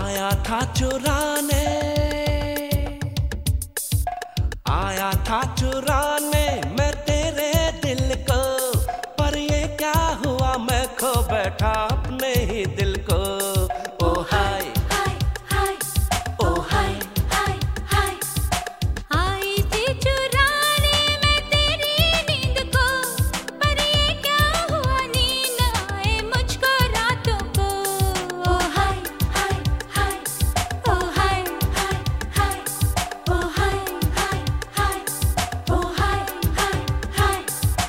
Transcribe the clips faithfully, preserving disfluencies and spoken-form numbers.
आया था चुराने, आया था चुराने मैं तेरे दिल को, पर ये क्या हुआ मैं खो बैठा अपने ही दिल को। ओ हाय हाय हाय, ओ हाय हाय हाय, आई थी चुराने मैं तेरी नींद को, पर ये क्या हुआ नींद आए मुझको रातों को। ओ हाय हाय हाय, ओ हाय हाय हाय, ओ हाय हाय हाय, ओ हाय हाय हाय।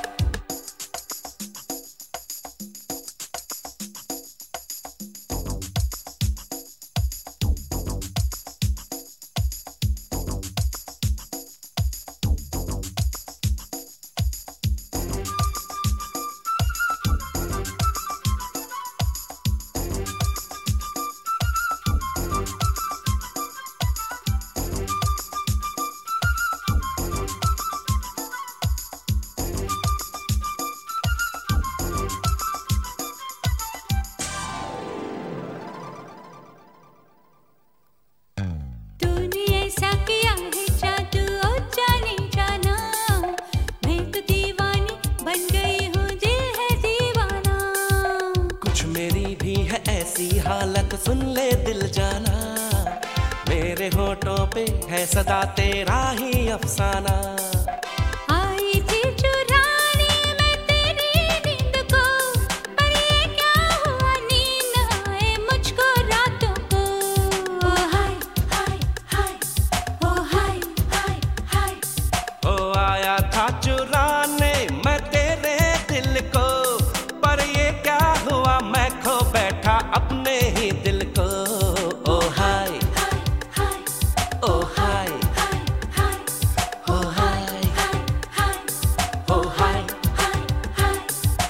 तूने ऐसा किया है जादू ओ जाने जाना, मैं तो दीवानी बन गई हूँ दिल है दीवाना। कुछ मेरी भी है ऐसी हालत सुन ले दिल जाना, मेरे होठों पे है सदा तेरा ही अफसाना। आई थी चुराने मैं तेरी नींद को, पर ये क्या हुआ नींद आए मुझको रातों को। ओ हाय हाय हाय, ओ हाय हाय हाय, ओ आया था चुराने मैं तेरे दिल को, पर ये क्या हुआ मैं खो बैठा अपने ही दिल को। ओ हाय हाय हाय, ओ हाय हाय हाय, ओ हाय हाय हाय, ओ हाय हाय हाय।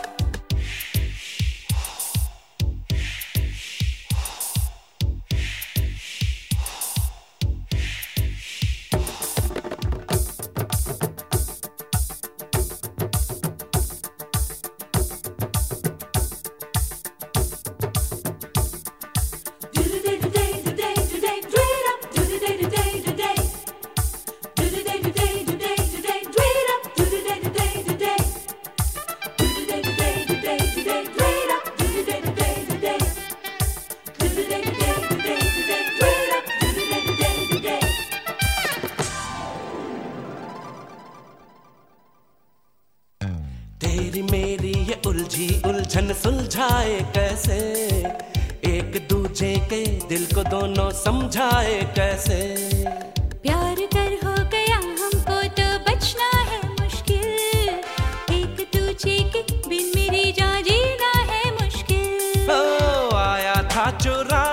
तेरी मेरी ये उलझी उलझन सुलझाए कैसे, एक दूजे के दिल को दोनों समझाए कैसे। प्यार कर हो गया हमको तो बचना है मुश्किल, एक दूजे के बिन मेरी जान जीना है मुश्किल। ओ आया था चुरा